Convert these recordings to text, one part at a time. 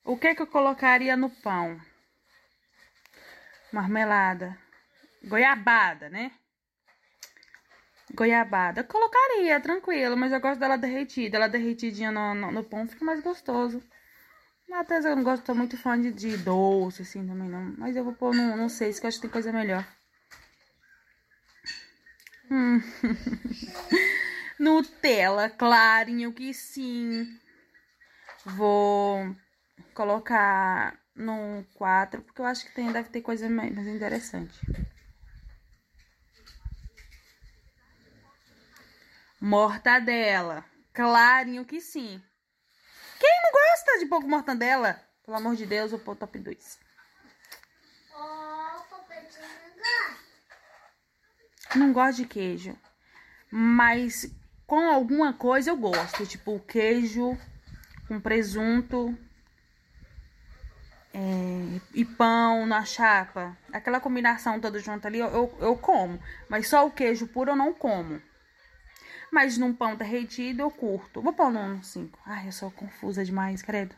O que eu colocaria no pão? Marmelada. Goiabada, né? Goiabada. Eu colocaria, tranquilo, mas eu gosto dela derretida. Ela derretidinha no pão fica mais gostoso. Até eu não gosto, tô muito fã de doce, assim, também não. Mas eu vou pôr no 6, que eu acho que tem coisa melhor. Nutella, clarinho que sim. Vou colocar no 4, porque eu acho que deve ter coisa mais interessante. Mortadela, clarinho que sim. Quem não gosta de pão com mortadela? Pelo amor de Deus, eu vou pôr top 2. Não gosto de queijo, mas com alguma coisa eu gosto. Tipo, queijo com presunto e pão na chapa. Aquela combinação toda junto ali eu como. Mas só o queijo puro eu não como. Mas num pão derretido eu curto. Vou pôr no 5. Ai, eu sou confusa demais, credo.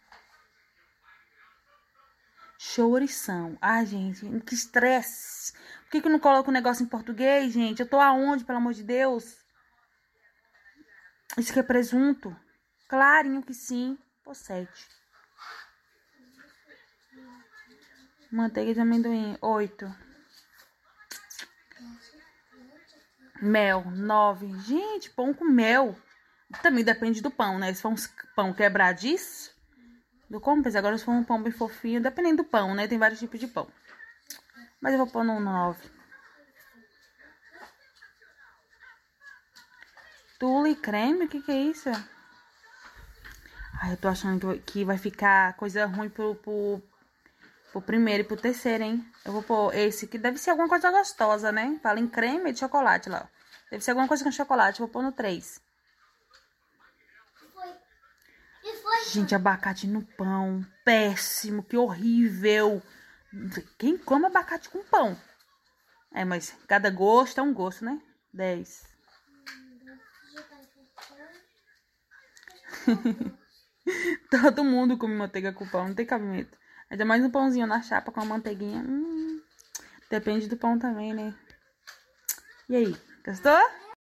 Chourição. Ai, gente, que estresse. Por que eu não coloco o negócio em português, gente? Eu tô aonde, pelo amor de Deus? Isso aqui é presunto? Clarinho que sim. Pô, 7. Manteiga de amendoim, 8. Mel, 9. Gente, pão com mel. Também depende do pão, né? Se for um pão quebradiço, eu como. Mas agora se for um pão bem fofinho, dependendo do pão, né? Tem vários tipos de pão. Mas eu vou pôr no 9. Tule creme? O que é isso? Ai, eu tô achando que vai ficar coisa ruim pro primeiro e pro terceiro, hein? Eu vou pôr esse, que deve ser alguma coisa gostosa, né? Fala em creme e de chocolate lá. Deve ser alguma coisa com chocolate. Eu vou pôr no 3. Gente, abacate no pão. Péssimo, que horrível. Quem come abacate com pão? É, mas cada gosto é um gosto, né? 10. Todo mundo come manteiga com pão, não tem cabimento. Ainda mais um pãozinho na chapa com a manteiguinha. Depende do pão também, né? E aí, gostou?